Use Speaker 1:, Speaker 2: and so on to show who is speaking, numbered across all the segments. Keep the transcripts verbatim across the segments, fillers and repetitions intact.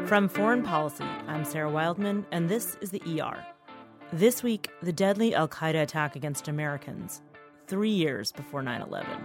Speaker 1: From Foreign Policy, I'm Sarah Wildman, and this is the E R. This week, the deadly al-Qaeda attack against Americans, three years before nine eleven.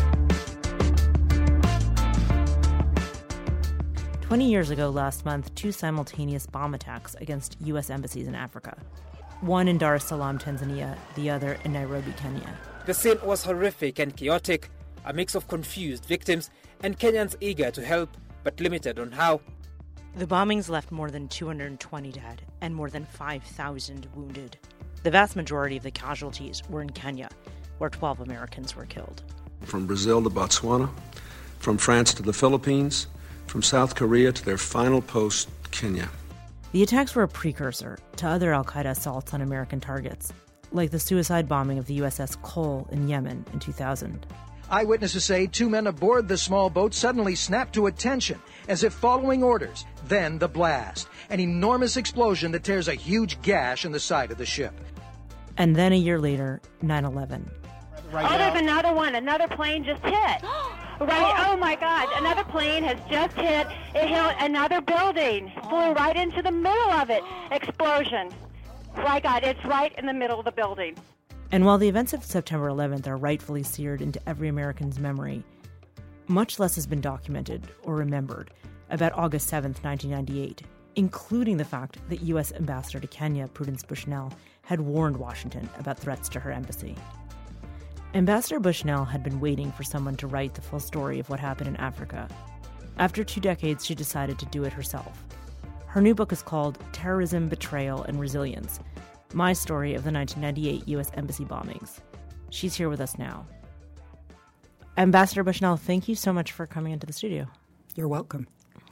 Speaker 1: Twenty years ago last month, two simultaneous bomb attacks against U S embassies in Africa. One in Dar es Salaam, Tanzania, the other in Nairobi, Kenya.
Speaker 2: The scene was horrific and chaotic, a mix of confused victims and Kenyans eager to help, but limited on how.
Speaker 1: The bombings left more than two hundred twenty dead and more than five thousand wounded. The vast majority of the casualties were in Kenya, where twelve Americans were killed.
Speaker 3: From Brazil to Botswana, from France to the Philippines, from South Korea to their final post, Kenya.
Speaker 1: The attacks were a precursor to other al-Qaeda assaults on American targets, like the suicide bombing of the U S S Cole in Yemen in two thousand.
Speaker 4: Eyewitnesses say two men aboard the small boat suddenly snapped to attention, as if following orders. Then the blast, an enormous explosion that tears a huge gash in the side of the ship.
Speaker 1: And then a year later, nine eleven.
Speaker 5: Right oh, now. There's another one. Another plane just hit. Right. Oh, my God. Another plane has just hit. It hit another building. Flew right into the middle of it. Explosion. My God, it's right in the middle of the building.
Speaker 1: And while the events of September eleventh are rightfully seared into every American's memory, much less has been documented or remembered about August seventh, nineteen ninety-eight, including the fact that U S Ambassador to Kenya, Prudence Bushnell, had warned Washington about threats to her embassy. Ambassador Bushnell had been waiting for someone to write the full story of what happened in Africa. After two decades, she decided to do it herself. Her new book is called Terrorism, Betrayal, and Resilience, My Story of the nineteen ninety-eight U S Embassy Bombings. She's here with us now. Ambassador Bushnell, thank you so much for coming into the studio.
Speaker 6: You're welcome.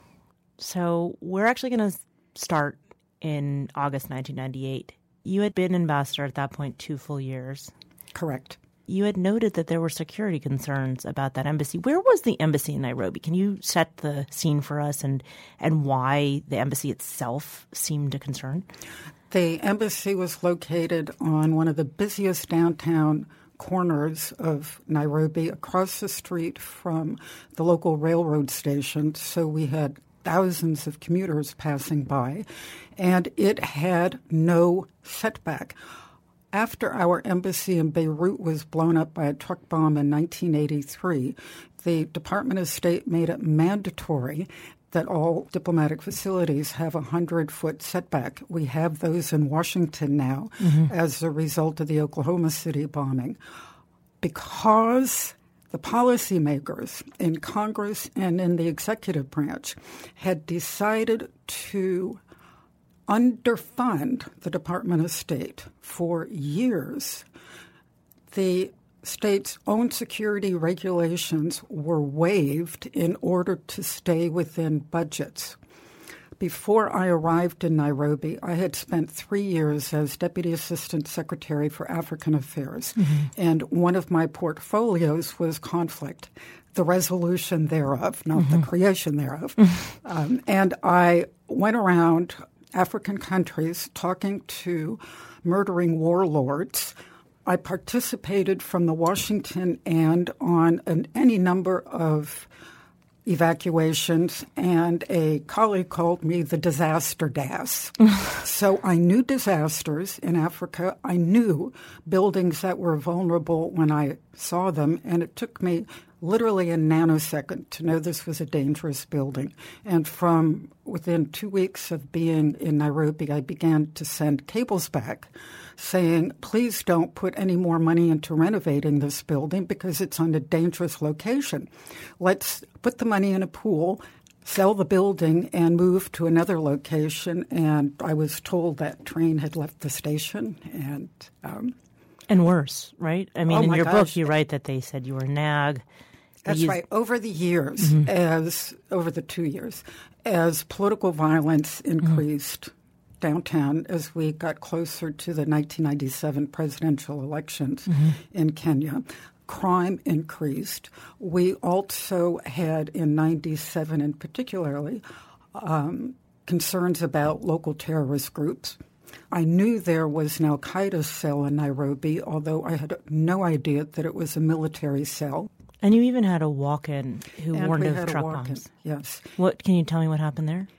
Speaker 1: So we're actually going to start in August nineteen ninety-eight. You had been ambassador at that point two full years.
Speaker 6: Correct.
Speaker 1: You had noted that there were security concerns about that embassy. Where was the embassy in Nairobi? Can you set the scene for us and, and why the embassy itself seemed a concern?
Speaker 6: The embassy was located on one of the busiest downtown corners of Nairobi, across the street from the local railroad station. So we had thousands of commuters passing by, and it had no setback. After our embassy in Beirut was blown up by a truck bomb in nineteen eighty-three, the Department of State made it mandatory that all diplomatic facilities have a hundred-foot setback. We have those in Washington now mm-hmm. as a result of the Oklahoma City bombing. Because the policymakers in Congress and in the executive branch had decided to underfund the Department of State for years, the state's own security regulations were waived in order to stay within budgets. Before I arrived in Nairobi, I had spent three years as Deputy Assistant Secretary for African Affairs, mm-hmm. and one of my portfolios was conflict, the resolution thereof, not mm-hmm. the creation thereof. Mm-hmm. Um, and I went around African countries talking to murdering warlords. I participated from the Washington end on an, any number of evacuations, and a colleague called me the disaster das. So I knew disasters in Africa. I knew buildings that were vulnerable when I saw them, and it took me literally a nanosecond to know this was a dangerous building. And from within two weeks of being in Nairobi, I began to send cables back saying, please don't put any more money into renovating this building because it's on a dangerous location. Let's put the money in a pool, sell the building, and move to another location. And I was told that train had left the station. And um,
Speaker 1: and worse, right? I mean,
Speaker 6: oh
Speaker 1: in your
Speaker 6: gosh.
Speaker 1: book, you write that they said you were nag.
Speaker 6: That's
Speaker 1: used-
Speaker 6: right. Over the years, mm-hmm. as over the two years, as political violence increased mm-hmm. downtown, as we got closer to the nineteen ninety-seven presidential elections mm-hmm. in Kenya, crime increased. We also had, in ninety-seven in particularly, um, concerns about local terrorist groups. I knew there was an al-Qaeda cell in Nairobi, although I had no idea that it was a military cell.
Speaker 1: And you even had a walk-in who
Speaker 6: and
Speaker 1: warned
Speaker 6: we
Speaker 1: of
Speaker 6: had
Speaker 1: truck
Speaker 6: a walk-in,
Speaker 1: bombs.
Speaker 6: Yes.
Speaker 1: What can you tell me what happened there?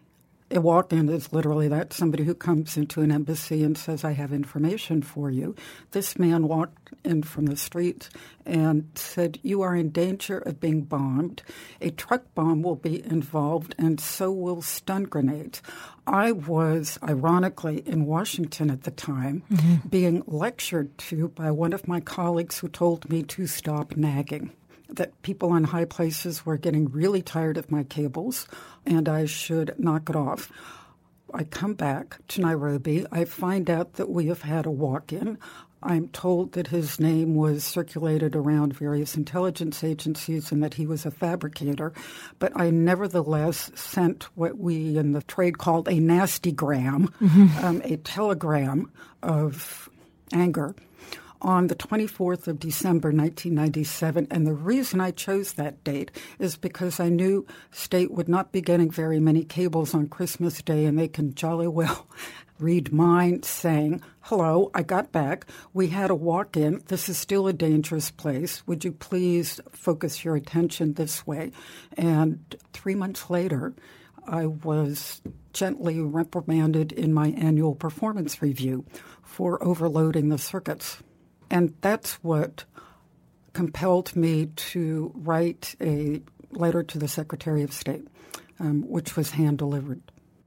Speaker 6: A walk-in is literally that, somebody who comes into an embassy and says, I have information for you. This man walked in from the street and said, you are in danger of being bombed. A truck bomb will be involved, and so will stun grenades. I was, ironically, in Washington at the time, mm-hmm. being lectured to by one of my colleagues who told me to stop nagging, that people in high places were getting really tired of my cables, and I should knock it off. I come back to Nairobi. I find out that we have had a walk-in. I'm told that his name was circulated around various intelligence agencies and that he was a fabricator. But I nevertheless sent what we in the trade called a nastygram, mm-hmm. um, a telegram of anger, on the twenty-fourth of December, nineteen ninety-seven. And the reason I chose that date is because I knew State would not be getting very many cables on Christmas Day, and they can jolly well read mine saying, hello, I got back. We had a walk-in. This is still a dangerous place. Would you please focus your attention this way? And three months later, I was gently reprimanded in my annual performance review for overloading the circuits. And that's what compelled me to write a letter to the Secretary of State, um, which was hand-delivered.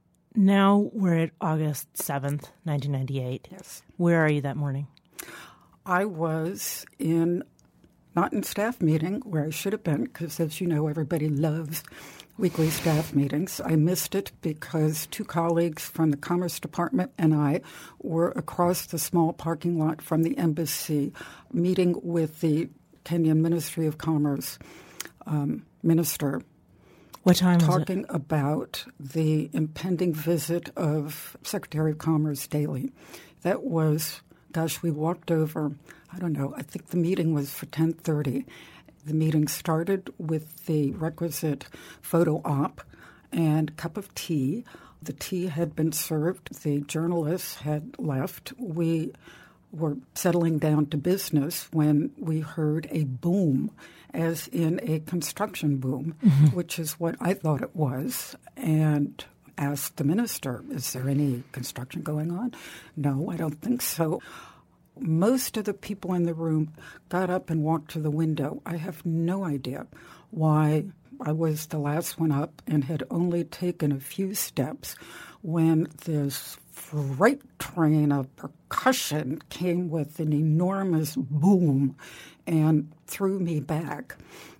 Speaker 1: Now we're at August seventh, nineteen ninety-eight.
Speaker 6: Yes.
Speaker 1: Where are you that morning?
Speaker 6: I was in, not in staff meeting, where I should have been, because as you know, everybody loves weekly staff meetings. I missed it because two colleagues from the Commerce Department and I were across the small parking lot from the embassy meeting with the Kenyan Ministry of Commerce um, minister.
Speaker 1: What time was it?
Speaker 6: Talking about the impending visit of Secretary of Commerce Daley. That was, gosh, we walked over, I don't know, I think the meeting was for ten thirty. The meeting started with the requisite photo op and cup of tea. The tea had been served. The journalists had left. We were settling down to business when we heard a boom, as in a construction boom, mm-hmm. which is what I thought it was, and asked the minister, is there any construction going on? No, I don't think so. Most of the people in the room got up and walked to the window. I have no idea why I was the last one up and had only taken a few steps when this freight train of percussion came with an enormous boom and threw me back.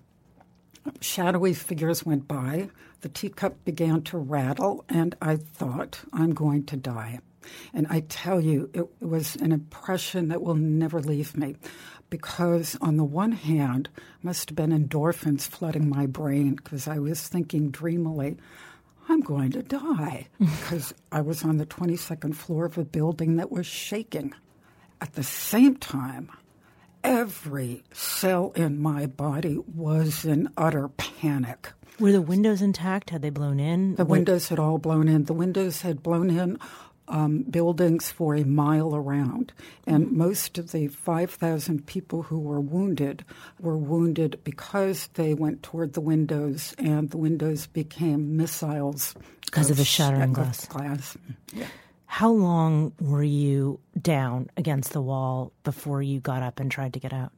Speaker 6: Shadowy figures went by. The teacup began to rattle, and I thought, I'm going to die. And I tell you, it was an impression that will never leave me, because on the one hand, must have been endorphins flooding my brain, because I was thinking dreamily, I'm going to die, because I was on the twenty-second floor of a building that was shaking. At the same time, every cell in my body was in utter panic.
Speaker 1: Were the windows intact? Had they blown in?
Speaker 6: The windows had all blown in. The windows had blown in Um, buildings for a mile around. And most of the five thousand people who were wounded were wounded because they went toward the windows, and the windows became missiles.
Speaker 1: Because of, of the shattering glass.
Speaker 6: glass. Yeah.
Speaker 1: How long were you down against the wall before you got up and tried to get out?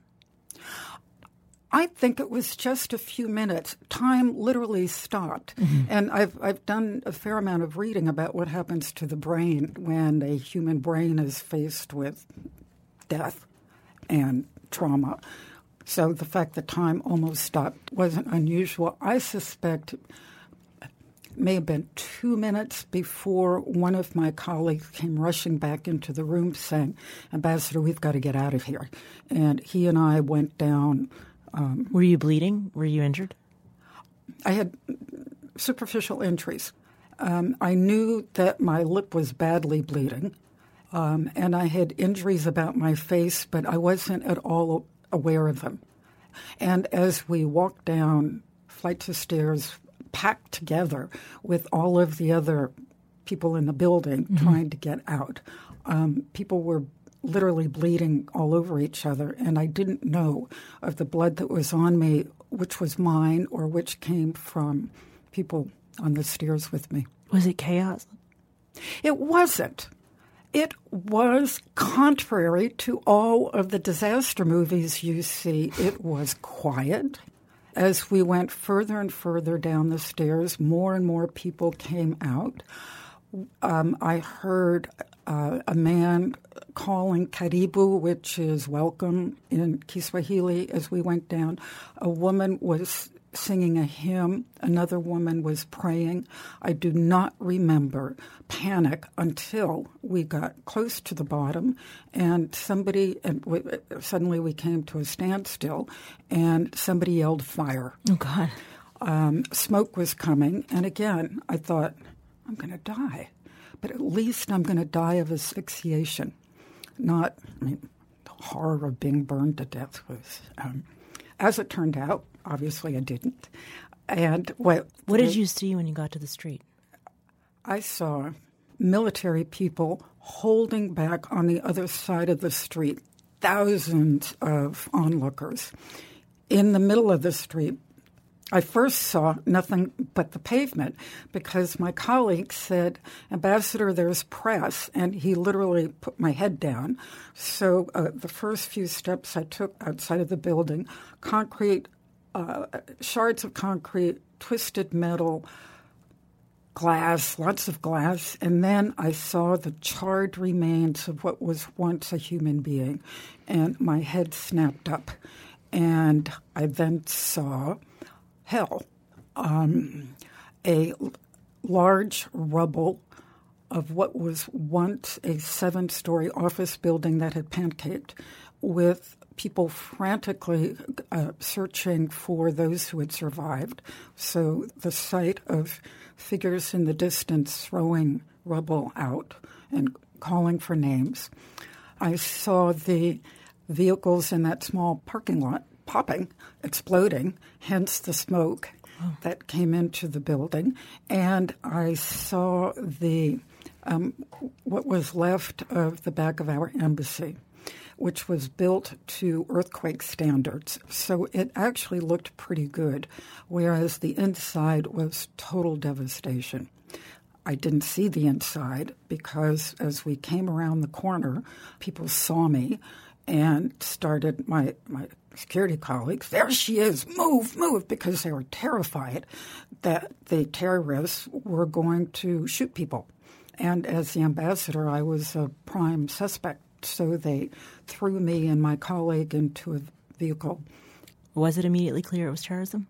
Speaker 6: I think it was just a few minutes. Time literally stopped. Mm-hmm. And I've I've done a fair amount of reading about what happens to the brain when a human brain is faced with death and trauma. So the fact that time almost stopped wasn't unusual. I suspect it may have been two minutes before one of my colleagues came rushing back into the room saying, Ambassador, we've got to get out of here. And he and I went down. Um,
Speaker 1: Were you bleeding? Were you injured?
Speaker 6: I had superficial injuries. Um, I knew that my lip was badly bleeding, um, and I had injuries about my face, but I wasn't at all aware of them. And as we walked down flights of stairs, packed together with all of the other people in the building mm-hmm. trying to get out, um, people were literally bleeding all over each other, and I didn't know of the blood that was on me, which was mine or which came from people on the stairs with me.
Speaker 1: Was it chaos?
Speaker 6: It wasn't. It was contrary to all of the disaster movies you see. It was quiet. As we went further and further down the stairs, more and more people came out. Um, I heard uh, a man calling karibu, which is welcome in Kiswahili, as we went down. A woman was singing a hymn. Another woman was praying. I do not remember panic until we got close to the bottom, and somebody, and we, suddenly we came to a standstill, and somebody yelled fire.
Speaker 1: Oh, God.
Speaker 6: Um, smoke was coming, and again, I thought, I'm going to die. But at least I'm going to die of asphyxiation. Not, I mean, the horror of being burned to death was, um, as it turned out, obviously I didn't. And what
Speaker 1: What did you see when you got to the street?
Speaker 6: I saw military people holding back on the other side of the street, thousands of onlookers. In the middle of the street, I first saw nothing but the pavement because my colleague said, Ambassador, there's press, and he literally put my head down. So uh, the first few steps I took outside of the building, concrete, uh, shards of concrete, twisted metal, glass, lots of glass, and then I saw the charred remains of what was once a human being, and my head snapped up. And I then saw hell, um, a large rubble of what was once a seven-story office building that had pancaked, with people frantically uh, searching for those who had survived. So the sight of figures in the distance throwing rubble out and calling for names. I saw the vehicles in that small parking lot popping, exploding, hence the smoke oh. that came into the building. And I saw the um, what was left of the back of our embassy, which was built to earthquake standards. So it actually looked pretty good, whereas the inside was total devastation. I didn't see the inside because as we came around the corner, people saw me and started, my, my security colleagues, there she is, move, move, because they were terrified that the terrorists were going to shoot people. And as the ambassador, I was a prime suspect. So they threw me and my colleague into a vehicle.
Speaker 1: Was it immediately clear it was terrorism?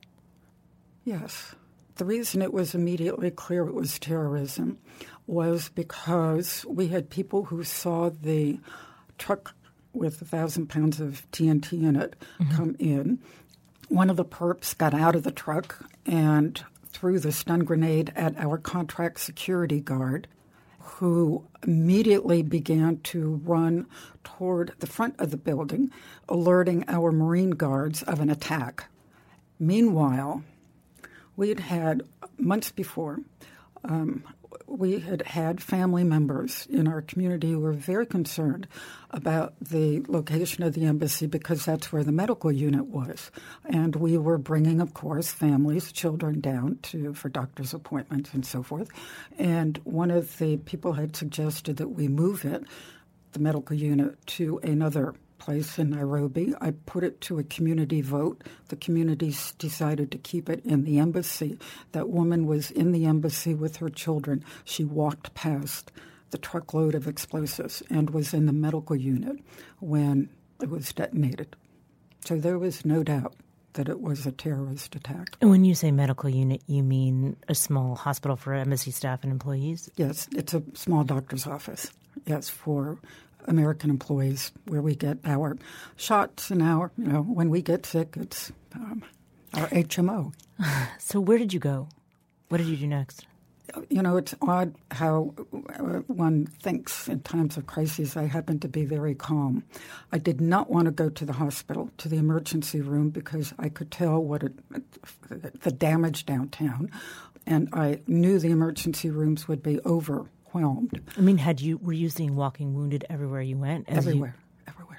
Speaker 6: Yes. The reason it was immediately clear it was terrorism was because we had people who saw the truck with a thousand pounds of T N T in it mm-hmm. come in. One of the perps got out of the truck and threw the stun grenade at our contract security guard, who immediately began to run toward the front of the building, alerting our Marine guards of an attack. Meanwhile, we had had, months before, um, we had had family members in our community who were very concerned about the location of the embassy because that's where the medical unit was. And we were bringing, of course, families, children down to for doctor's appointments and so forth. And one of the people had suggested that we move it, the medical unit, to another place in Nairobi. I put it to a community vote. The community decided to keep it in the embassy. That woman was in the embassy with her children. She walked past the truckload of explosives and was in the medical unit when it was detonated. So there was no doubt that it was a terrorist attack.
Speaker 1: And when you say medical unit, you mean a small hospital for embassy staff and employees?
Speaker 6: Yes, it's a small doctor's office, yes, for American employees, where we get our shots and our, you know, when we get sick, it's um, our H M O.
Speaker 1: So where did you go? What did you do next?
Speaker 6: You know, it's odd how one thinks in times of crises. I happen to be very calm. I did not want to go to the hospital, to the emergency room, because I could tell what it, the damage downtown, and I knew the emergency rooms would be overwhelmed.
Speaker 1: I mean, had you were you seeing walking wounded everywhere you went?
Speaker 6: Everywhere, you... everywhere, yes.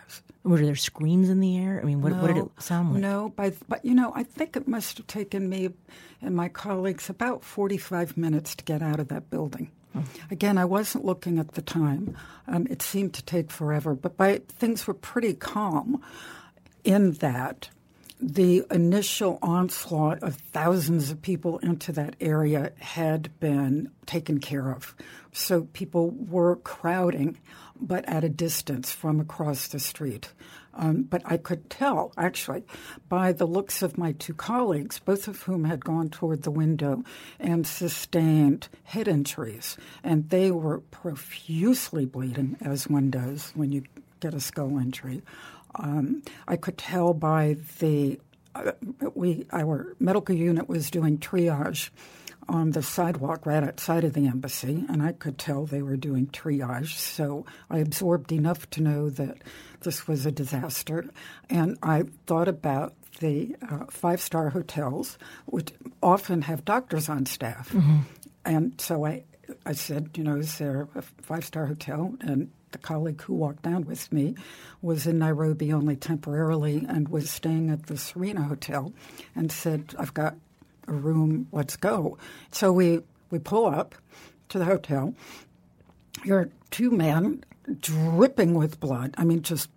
Speaker 1: Were there screams in the air? I mean, what,
Speaker 6: no,
Speaker 1: what did it sound like?
Speaker 6: No, but, but, you know, I think it must have taken me and my colleagues about forty-five minutes to get out of that building. Oh. Again, I wasn't looking at the time. Um, it seemed to take forever, but by, things were pretty calm in that the initial onslaught of thousands of people into that area had been taken care of. So people were crowding, but at a distance from across the street. Um, but I could tell, actually, by the looks of my two colleagues, both of whom had gone toward the window and sustained head injuries. And they were profusely bleeding, as one does when you get a skull injury. Um, I could tell by the uh, we our medical unit was doing triage on the sidewalk right outside of the embassy, and I could tell they were doing triage. So I absorbed enough to know that this was a disaster. And I thought about the uh, five-star hotels, which often have doctors on staff. Mm-hmm. And so I, I said, you know, is there a five-star hotel? And the colleague who walked down with me was in Nairobi only temporarily and was staying at the Serena Hotel and said, I've got a room, let's go. So we, we pull up to the hotel. Here are two men dripping with blood, I mean, just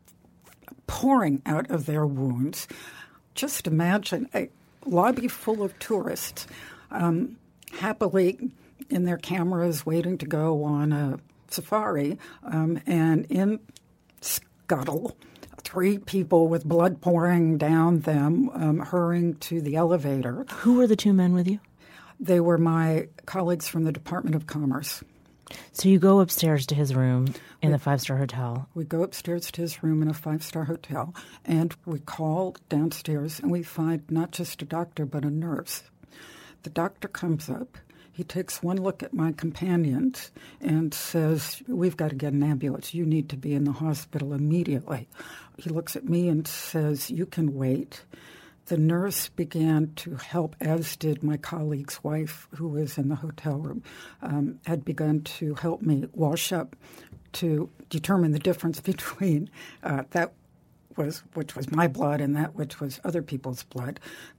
Speaker 6: pouring out of their wounds. Just imagine a lobby full of tourists, um, happily in their cameras waiting to go on a safari, um, and in scuttle, three people with blood pouring down them, um, hurrying to the elevator.
Speaker 1: Who were the two men with you?
Speaker 6: They were my colleagues from the Department of Commerce.
Speaker 1: So you go upstairs to his room in we, the five-star hotel.
Speaker 6: We go upstairs to his room in a five-star hotel, and we call downstairs, and we find not just a doctor, but a nurse. The doctor comes up. He takes one look at my companions and says, we've got to get an ambulance. You need to be in the hospital immediately. He looks at me and says, you can wait. The nurse began to help, as did my colleague's wife, who was in the hotel room, um, had begun to help me wash up to determine the difference between uh, that was which was my blood and that which was other people's blood.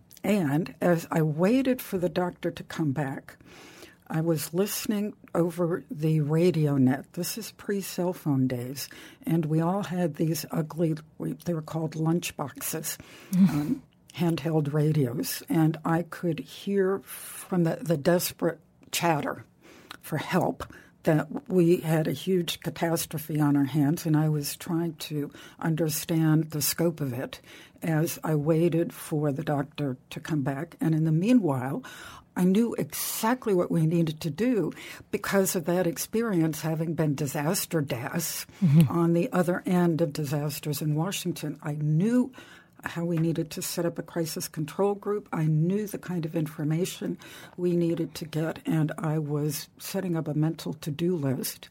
Speaker 6: And as I waited for the doctor to come back, I was listening over the radio net. This is pre-cell phone days, and we all had these ugly, they were called lunch boxes, um, handheld radios, and I could hear from the, the desperate chatter for help that we had a huge catastrophe on our hands, and I was trying to understand the scope of it as I waited for the doctor to come back. And in the meanwhile, I knew exactly what we needed to do because of that experience, having been disaster D A S mm-hmm. on the other end of disasters in Washington. I knew how we needed to set up a crisis control group. I knew the kind of information we needed to get, and I was setting up a mental to-do list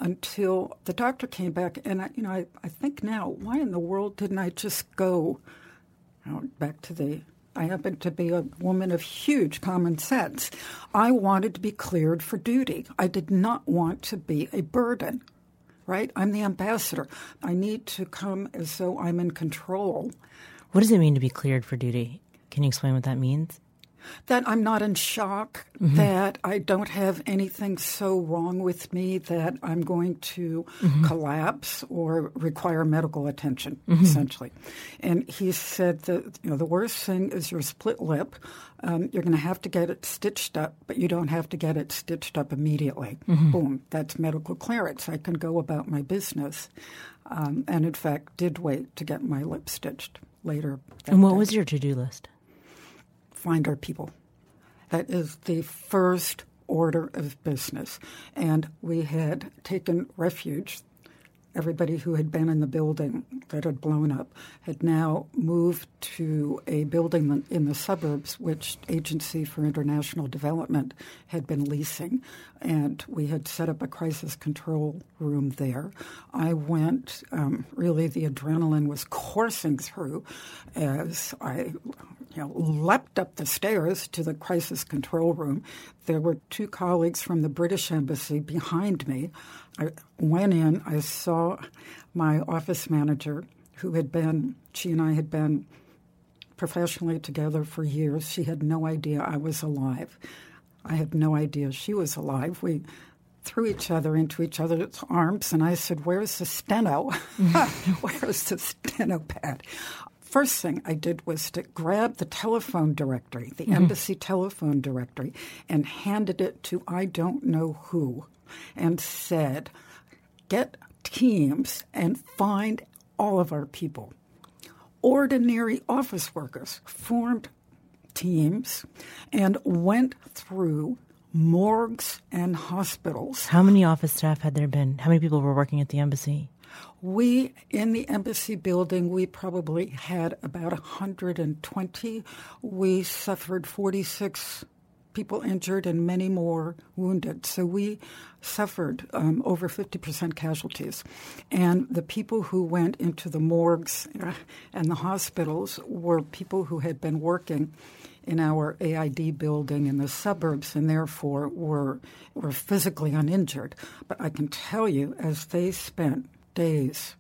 Speaker 6: until the doctor came back. And, I, you know, I, I think now, why in the world didn't I just go you know, back to the I happen to be a woman of huge common sense. I wanted to be cleared for duty. I did not want to be a burden, right? I'm the ambassador. I need to come as though I'm in control.
Speaker 1: What does it mean to be cleared for duty? Can you explain what that means?
Speaker 6: That I'm not in shock, mm-hmm. that I don't have anything so wrong with me that I'm going to mm-hmm. collapse or require medical attention, mm-hmm. essentially. And he said that you know the worst thing is your split lip. Um, you're going to have to get it stitched up, but you don't have to get it stitched up immediately. Mm-hmm. Boom, that's medical clearance. I can go about my business. Um, and, in fact, did wait to get my lip stitched later.
Speaker 1: And what
Speaker 6: day.
Speaker 1: was your to-do list?
Speaker 6: Find our people. That is the first order of business. And we had taken refuge. Everybody who had been in the building that had blown up had now moved to a building in the suburbs, which Agency for International Development had been leasing. And we had set up a crisis control room there. I went, um, really the adrenaline was coursing through as I you know, leapt up the stairs to the crisis control room. There were two colleagues from the British Embassy behind me. I went in, I saw my office manager, who had been, she and I had been professionally together for years. She had no idea I was alive. I had no idea she was alive. We threw each other into each other's arms, and I said, where's the steno? Where's the steno pad? First thing I did was to grab the telephone directory, the mm-hmm. embassy telephone directory, and handed it to I don't know who, and said, get teams and find all of our people. Ordinary office workers formed teams and went through morgues and hospitals.
Speaker 1: How many office staff had there been? How many people were working at the embassy?
Speaker 6: We, in the embassy building, we probably had about one hundred twenty. We suffered forty-six people injured and many more wounded. So we suffered um, over fifty percent casualties. And the people who went into the morgues and the hospitals were people who had been working in our A I D building in the suburbs and therefore were were physically uninjured. But I can tell you, as they spent days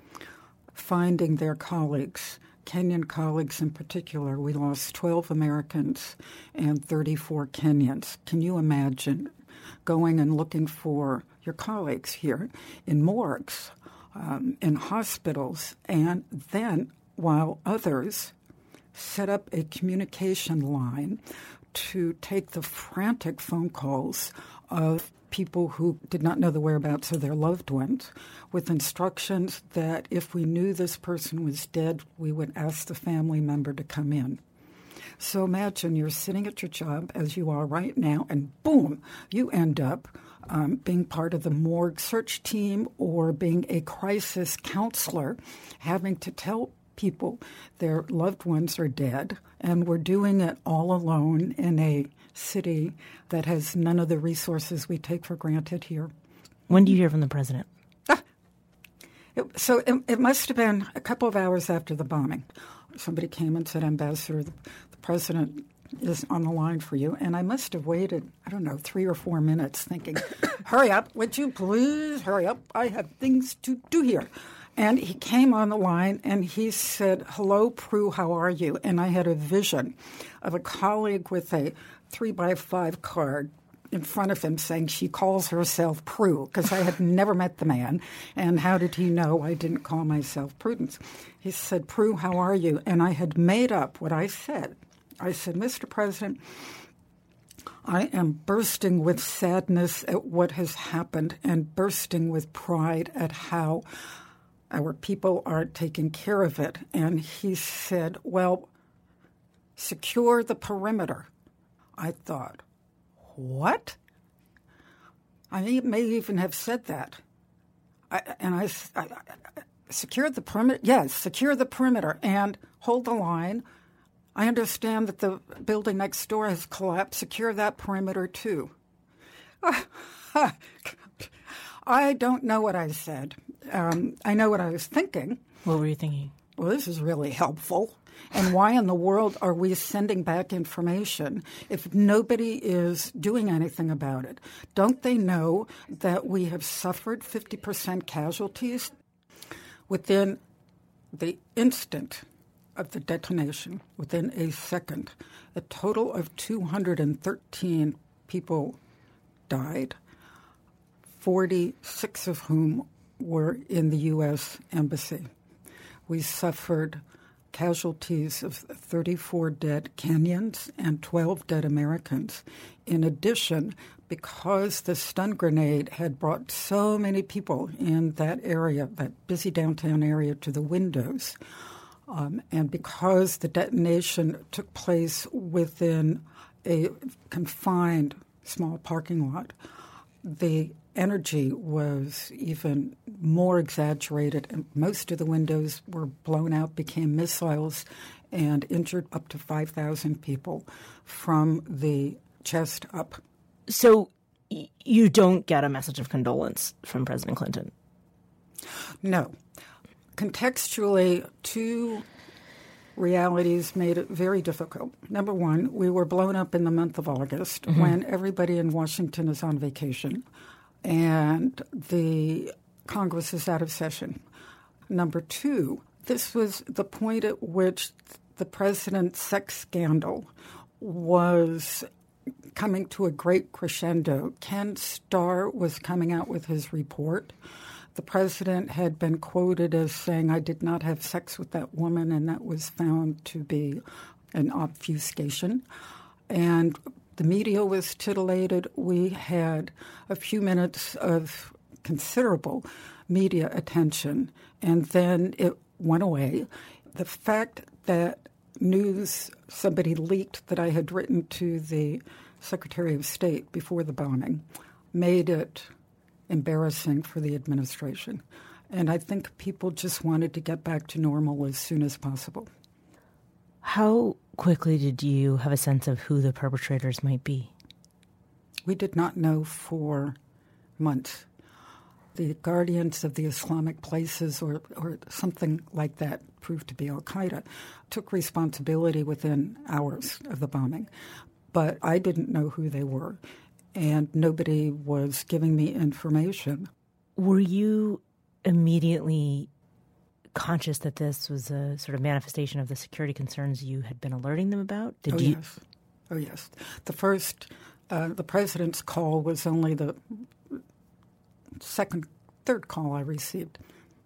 Speaker 6: finding their colleagues, Kenyan colleagues in particular, we lost twelve Americans and thirty-four Kenyans. Can you imagine going and looking for your colleagues here in morgues, um, in hospitals, and then while others set up a communication line to take the frantic phone calls of people who did not know the whereabouts of their loved ones, with instructions that if we knew this person was dead, we would ask the family member to come in. So imagine you're sitting at your job, as you are right now, and boom, you end up um, being part of the morgue search team or being a crisis counselor, having to tell people their loved ones are dead, and we're doing it all alone in a city that has none of the resources we take for granted here.
Speaker 1: When do you hear from the president?
Speaker 6: Ah, it, so it, it must have been a couple of hours after the bombing. Somebody came and said, Ambassador, the, the president is on the line for you. And I must have waited, I don't know, three or four minutes thinking, hurry up, would you please hurry up? I have things to do here. And he came on the line and he said, hello, Prue, how are you? And I had a vision of a colleague with a three by five card in front of him saying she calls herself Prue, because I had never met the man. And how did he know I didn't call myself Prudence? He said, Prue, how are you? And I had made up what I said. I said, Mister President, I am bursting with sadness at what has happened and bursting with pride at how our people are taking care of it. And he said, well, secure the perimeter. I thought, what? I may even have said that. I, and I, I, I secure the perimeter. Yes, secure the perimeter and hold the line. I understand that the building next door has collapsed. Secure that perimeter too. I don't know what I said. Um, I know what I was thinking.
Speaker 1: What were you thinking?
Speaker 6: Well, this is really helpful. And why in the world are we sending back information if nobody is doing anything about it? Don't they know that we have suffered fifty percent casualties? Within the instant of the detonation, within a second, a total of two hundred thirteen people died, forty-six of whom were in the U S Embassy. We suffered casualties of thirty-four dead Kenyans and twelve dead Americans. In addition, because the stun grenade had brought so many people in that area, that busy downtown area, to the windows, um, and because the detonation took place within a confined small parking lot, the energy was even more exaggerated, and most of the windows were blown out, became missiles, and injured up to five thousand people from the chest up.
Speaker 1: So y- you don't get a message of condolence from President Clinton?
Speaker 6: No. Contextually, two realities made it very difficult. Number one, we were blown up in the month of August mm-hmm. when everybody in Washington is on vacation and the Congress is out of session. Number two, This was the point at which the president's sex scandal was coming to a great crescendo. Ken Starr was coming out with his report. The president had been quoted as saying, I did not have sex with that woman, and that was found to be an obfuscation. And the media was titillated. We had a few minutes of considerable media attention, and then it went away. The fact that news, somebody leaked that I had written to the Secretary of State before the bombing, made it embarrassing for the administration. And I think people just wanted to get back to normal as soon as possible.
Speaker 1: How quickly did you have a sense of who the perpetrators might be?
Speaker 6: We did not know for months. The guardians of the Islamic places or, or something like that proved to be al-Qaeda, took responsibility within hours of the bombing. But I didn't know who they were, and nobody was giving me information.
Speaker 1: Were you immediately conscious that this was a sort of manifestation of the security concerns you had been alerting them about? Did
Speaker 6: oh,
Speaker 1: you?
Speaker 6: yes. Oh, yes. The first, uh, the president's call was only the second, third call I received.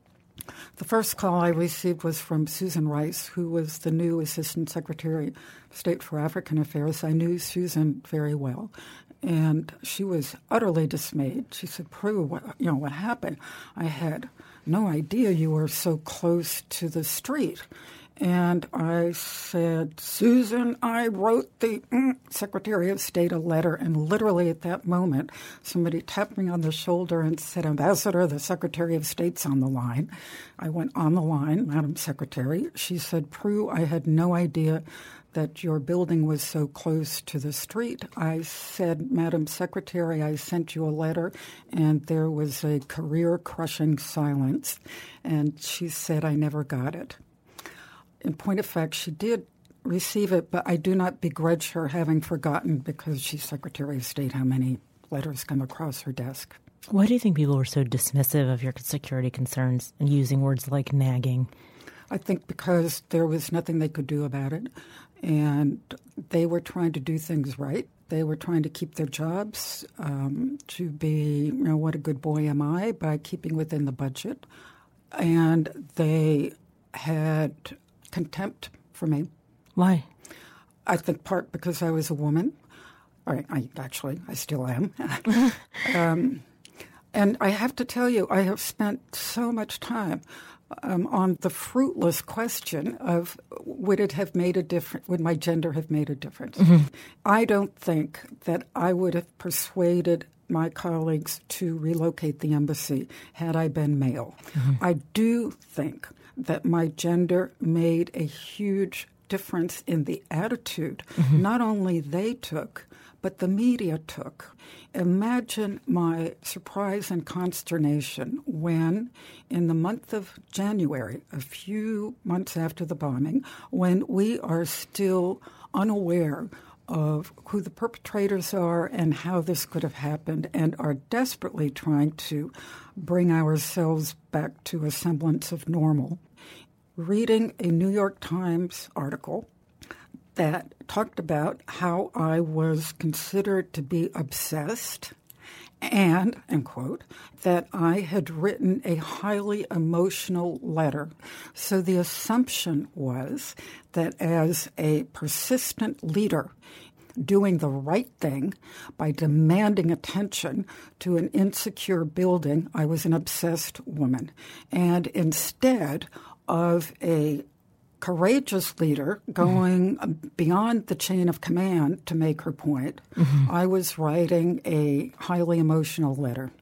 Speaker 6: The first call I received was from Susan Rice, who was the new Assistant Secretary of State for African Affairs. I knew Susan very well, and she was utterly dismayed. She said, Prue, what, you know, what happened? I had no idea you were so close to the street. And I said, Susan, I wrote the mm, Secretary of State a letter, and literally at that moment, somebody tapped me on the shoulder and said, Ambassador, the Secretary of State's on the line. I went on the line, Madam Secretary. She said, Prue, I had no idea that your building was so close to the street. I said, Madam Secretary, I sent you a letter, and there was a career-crushing silence. And she said, I never got it. In point of fact, she did receive it, but I do not begrudge her having forgotten, because she's Secretary of State, how many letters come across her desk.
Speaker 1: Why do you think people were so dismissive of your security concerns and using words like nagging?
Speaker 6: I think because there was nothing they could do about it, and they were trying to do things right. They were trying to keep their jobs, um, to be, you know, what a good boy am I, by keeping within the budget. And they had contempt for me.
Speaker 1: Why?
Speaker 6: I think part because I was a woman. Or I actually, I still am. um, and I have to tell you, I have spent so much time um, on the fruitless question of would it have made a difference, would my gender have made a difference? Mm-hmm. I don't think that I would have persuaded my colleagues to relocate the embassy had I been male. Mm-hmm. I do think that my gender made a huge difference in the attitude mm-hmm. not only they took, but the media took. Imagine my surprise and consternation when, in the month of January, a few months after the bombing, when we are still unaware of who the perpetrators are and how this could have happened, and are desperately trying to bring ourselves back to a semblance of normal, reading a New York Times article that talked about how I was considered to be obsessed and, end quote, that I had written a highly emotional letter. So the assumption was that as a persistent leader doing the right thing by demanding attention to an insecure building, I was an obsessed woman. And instead of a courageous leader going mm-hmm. beyond the chain of command to make her point, mm-hmm. I was writing a highly emotional letter.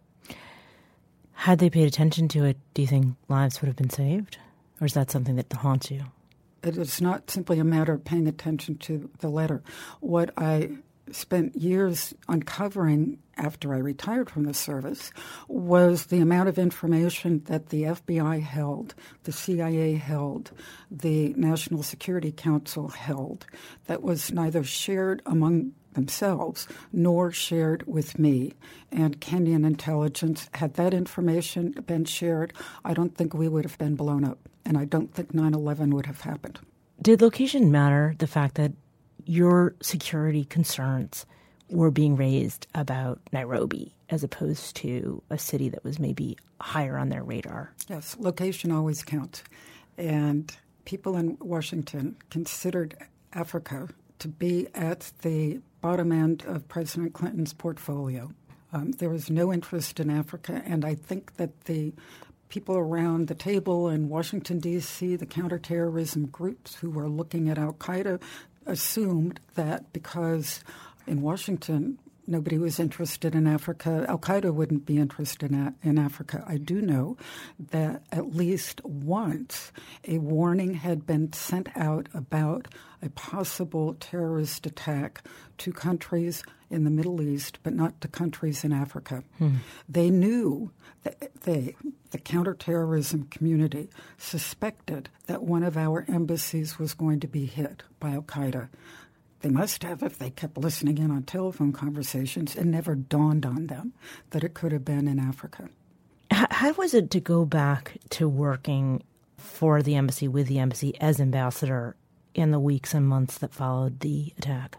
Speaker 1: Had they paid attention to it, do you think lives would have been saved? Or is that something that haunts you?
Speaker 6: It is not simply a matter of paying attention to the letter. What I spent years uncovering after I retired from the service was the amount of information that the F B I held, the C I A held, the National Security Council held, that was neither shared among themselves, nor shared with me. And Kenyan intelligence, had that information been shared, I don't think we would have been blown up. And I don't think nine eleven would have happened.
Speaker 1: Did location matter, the fact that your security concerns were being raised about Nairobi as opposed to a city that was maybe higher on their radar?
Speaker 6: Yes, location always counts. And people in Washington considered Africa to be at the bottom end of President Clinton's portfolio. Um, there was no interest in Africa, and I think that the people around the table in Washington, D C, the counterterrorism groups who were looking at al-Qaeda, assumed that because in Washington nobody was interested in Africa, al-Qaeda wouldn't be interested in, in Africa. I do know that at least once a warning had been sent out about a possible terrorist attack to countries in the Middle East, but not to countries in Africa. Hmm. They knew that they, the counterterrorism community, suspected that one of our embassies was going to be hit by al-Qaeda. They must have if they kept listening in on telephone conversations. It never dawned on them that it could have been in Africa.
Speaker 1: How was it to go back to working for the embassy, with the embassy, as ambassador in the weeks and months that followed the attack?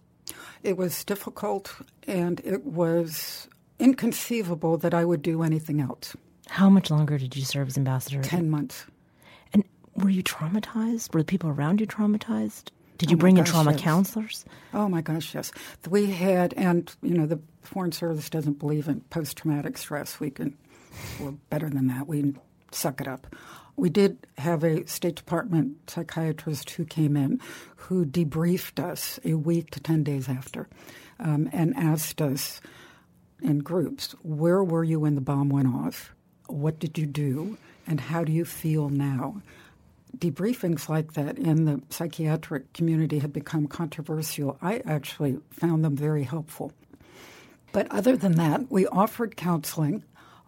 Speaker 6: It was difficult, and it was inconceivable that I would do anything else.
Speaker 1: How much longer did you serve as ambassador?
Speaker 6: Ten months.
Speaker 1: And were you traumatized? Were the people around you traumatized? Did you oh bring gosh, in trauma
Speaker 6: yes.
Speaker 1: counselors?
Speaker 6: Oh, my gosh, yes. We had, and, you know, the Foreign Service doesn't believe in post-traumatic stress. We can, we're better than that. We suck it up. We did have a State Department psychiatrist who came in who debriefed us a week to ten days after um, and asked us in groups, where were you when the bomb went off? What did you do? And how do you feel now? Debriefings like that in the psychiatric community had become controversial. I actually found them very helpful. But other than that, we offered counseling.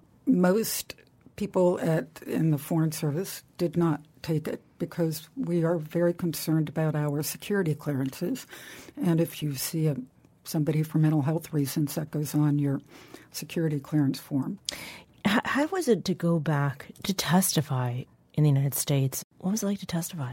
Speaker 6: Most people at in the Foreign Service did not take it because we are very concerned about our security clearances. And if you see a, somebody for mental health reasons, that goes on your security clearance form.
Speaker 1: How, how was it to go back to testify in the United States? What was it like to testify?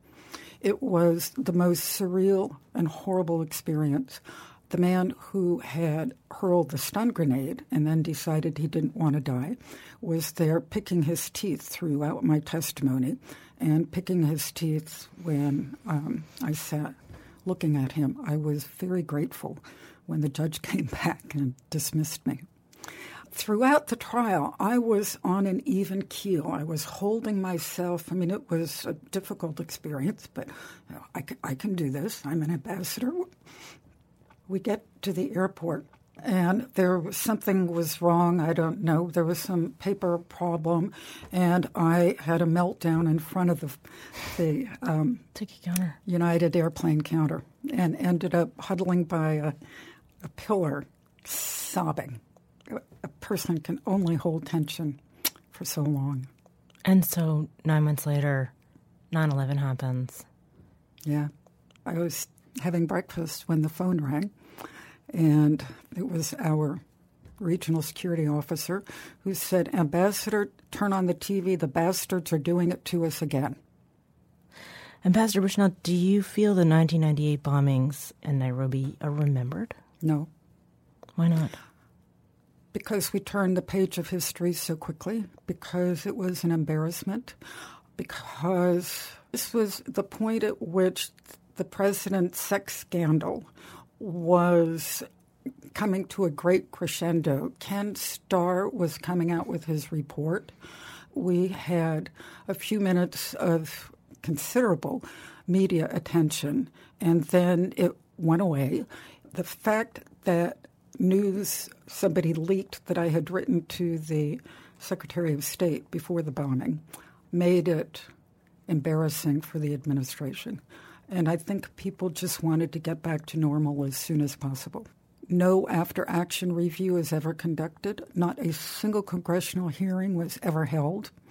Speaker 6: It was the most surreal and horrible experience. The man who had hurled the stun grenade and then decided he didn't want to die was there picking his teeth throughout my testimony and picking his teeth when um, I sat looking at him. I was very grateful when the judge came back and dismissed me. Throughout the trial, I was on an even keel. I was holding myself. I mean, it was a difficult experience, but you know, I, can, I can do this. I'm an ambassador. We get to the airport, and there was something was wrong. I don't know. There was some paper problem, and I had a meltdown in front of the, the um,
Speaker 1: ticket counter,
Speaker 6: United Airplane counter, and ended up huddling by a, a pillar, sobbing. A person can only hold tension for so long.
Speaker 1: And so nine months later, nine eleven happens.
Speaker 6: Yeah. I was having breakfast when the phone rang, and it was our regional security officer who said, Ambassador, turn on the T V. The bastards are doing it to us again.
Speaker 1: Ambassador Bushnell, do you feel the nineteen ninety-eight bombings in Nairobi are remembered?
Speaker 6: No.
Speaker 1: Why not?
Speaker 6: Because we turned the page of history so quickly, because it was an embarrassment, because this was the point at which the president's sex scandal was coming to a great crescendo. Ken Starr was coming out with his report. We had a few minutes of considerable media attention, and then it went away. The fact that news, somebody leaked that I had written to the Secretary of State before the bombing, made it embarrassing for the administration. And I think people just wanted to get back to normal as soon as possible. No after-action review is ever conducted. Not a single congressional hearing was ever held.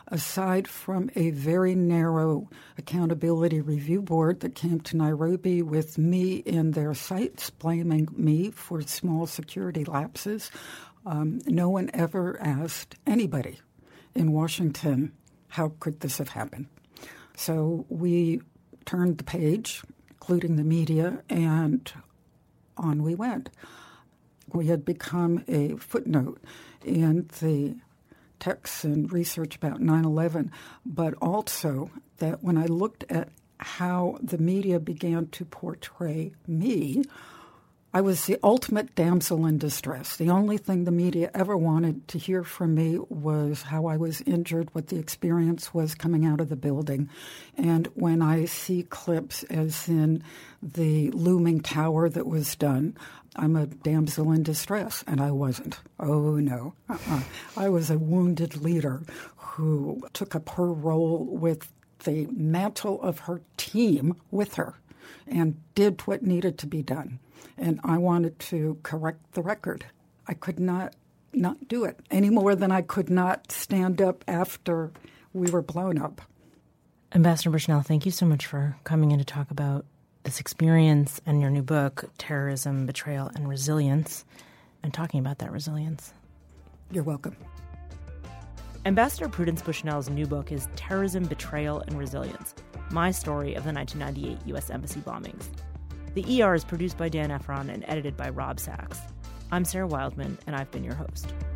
Speaker 6: aside from a very narrow accountability review board that came to Nairobi with me in their sights, blaming me for small security lapses, um, no one ever asked anybody in Washington, how could this have happened? So we turned the page, including the media, and on we went. We had become a footnote in the texts and research about nine eleven, but also that when I looked at how the media began to portray me, I was the ultimate damsel in distress. The only thing the media ever wanted to hear from me was how I was injured, what the experience was coming out of the building. And when I see clips as in the looming tower that was done, I'm a damsel in distress, and I wasn't. Oh, no. Uh-uh. I was a wounded leader who took up her role with the mantle of her team with her and did what needed to be done. And I wanted to correct the record. I could not not do it any more than I could not stand up after we were blown up.
Speaker 1: Ambassador Bushnell, thank you so much for coming in to talk about this experience and your new book, Terrorism, Betrayal, and Resilience, and talking about that resilience.
Speaker 6: You're welcome.
Speaker 1: Ambassador Prudence Bushnell's new book is Terrorism, Betrayal, and Resilience, My Story of the nineteen ninety-eight U S Embassy Bombings. The E R is produced by Dan Efron and edited by Rob Sachs. I'm Sarah Wildman, and I've been your host.